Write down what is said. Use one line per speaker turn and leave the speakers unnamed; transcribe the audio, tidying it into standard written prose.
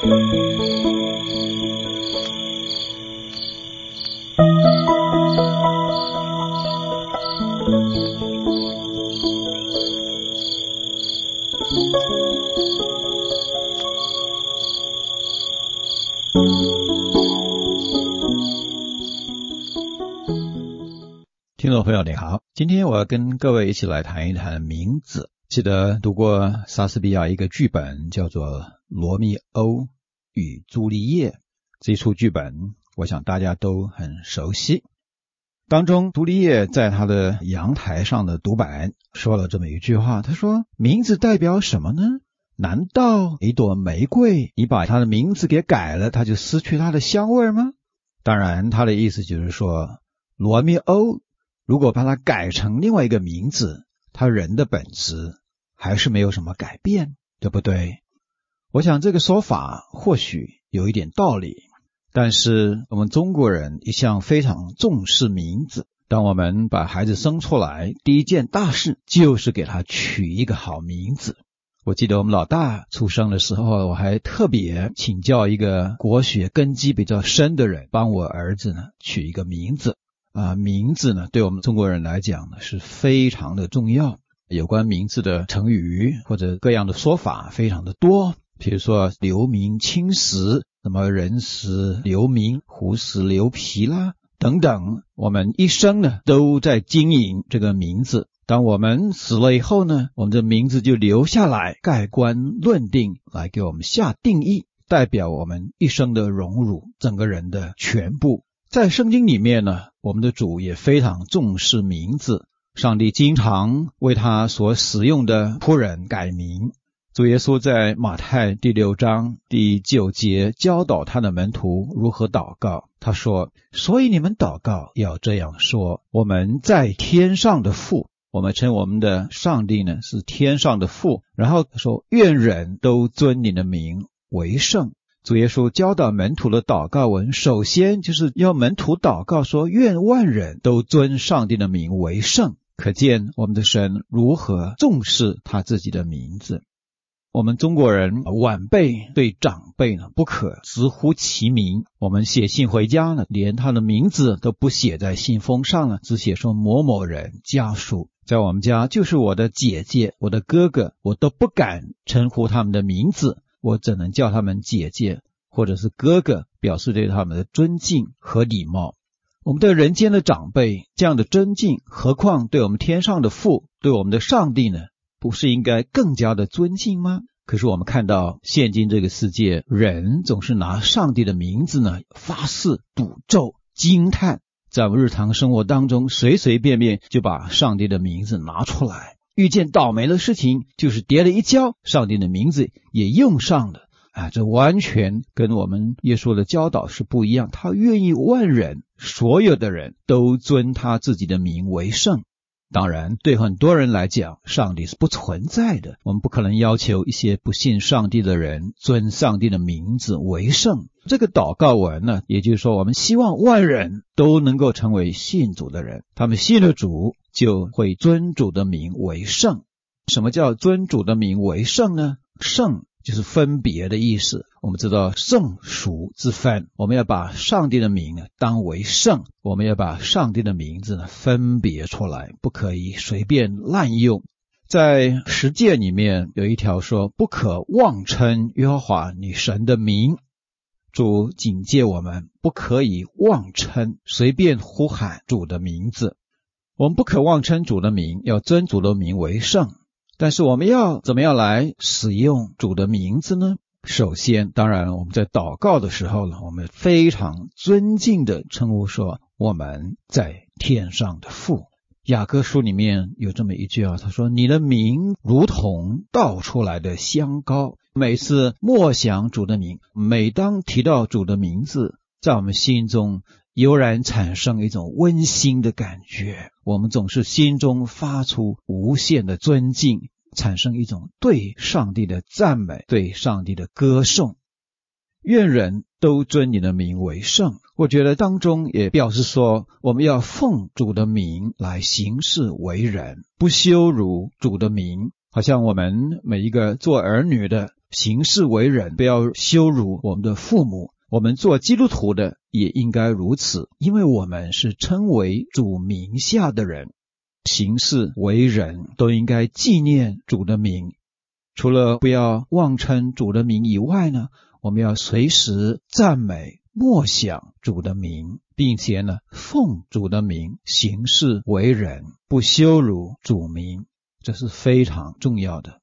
听众朋友你好，今天我要跟各位一起来谈一谈名字。记得读过莎士比亚一个剧本叫做《罗密欧与朱丽叶》，这出剧本我想大家都很熟悉。当中朱丽叶在她的阳台上的独白说了这么一句话，她说名字代表什么呢？难道一朵玫瑰你把它的名字给改了，它就失去它的香味吗？当然她的意思就是说，罗密欧如果把它改成另外一个名字，他人的本质还是没有什么改变，对不对？我想这个说法或许有一点道理，但是我们中国人一向非常重视名字。当我们把孩子生出来，第一件大事就是给他取一个好名字。我记得我们老大出生的时候，我还特别请教一个国学根基比较深的人，帮我儿子呢取一个名字。名字呢，对我们中国人来讲呢是非常的重要。有关名字的成语或者各样的说法非常的多，比如说留名青史，什么人死留名，虎死留皮啦等等。我们一生呢都在经营这个名字。当我们死了以后呢，我们的名字就留下来，盖棺论定，来给我们下定义，代表我们一生的荣辱，整个人的全部。在圣经里面呢，我们的主也非常重视名字，上帝经常为他所使用的仆人改名。主耶稣在马太第6章第9节教导他的门徒如何祷告，他说，所以你们祷告要这样说，我们在天上的父，我们称我们的上帝呢是天上的父，然后说愿人都尊你的名为圣。主耶稣教导门徒的祷告文，首先就是要门徒祷告说，愿万人都尊上帝的名为圣。可见我们的神如何重视他自己的名字。我们中国人晚辈对长辈呢不可直呼其名，我们写信回家呢，连他的名字都不写在信封上了，只写说某某人家属。在我们家就是我的姐姐我的哥哥，我都不敢称呼他们的名字，我只能叫他们姐姐或者是哥哥，表示对他们的尊敬和礼貌。我们对人间的长辈这样的尊敬，何况对我们天上的父，对我们的上帝呢，不是应该更加的尊敬吗？可是我们看到现今这个世界，人总是拿上帝的名字呢发誓赌咒惊叹，在我们日常生活当中随随便便就把上帝的名字拿出来，遇见倒霉的事情就是跌了一跤，上帝的名字也用上了。这完全跟我们耶稣的教导是不一样，他愿意万人，所有的人都尊他自己的名为圣。当然对很多人来讲，上帝是不存在的，我们不可能要求一些不信上帝的人尊上帝的名字为圣。这个祷告文呢，也就是说我们希望万人都能够成为信主的人，他们信了主就会尊主的名为圣。什么叫尊主的名为圣呢？圣就是分别的意思，我们知道圣俗之分，我们要把上帝的名呢当为圣，我们要把上帝的名字呢分别出来，不可以随便滥用。在十诫里面有一条说，不可妄称耶和华你神的名，主警戒我们不可以妄称，随便呼喊主的名字。我们不可妄称主的名，要尊主的名为圣。但是我们要怎么样来使用主的名字呢？首先，当然我们在祷告的时候呢，我们非常尊敬的称呼说，我们在天上的父。雅各书里面有这么一句他说，你的名如同倒出来的香膏。每次默想主的名，每当提到主的名字，在我们心中油然产生一种温馨的感觉，我们总是心中发出无限的尊敬，产生一种对上帝的赞美，对上帝的歌颂。愿人都尊你的名为圣，我觉得当中也表示说，我们要奉主的名来行事为人，不羞辱主的名。好像我们每一个做儿女的行事为人，不要羞辱我们的父母。我们做基督徒的也应该如此，因为我们是称为主名下的人，行事为人都应该纪念主的名。除了不要妄称主的名以外呢，我们要随时赞美默想主的名，并且呢奉主的名行事为人，不羞辱主名，这是非常重要的。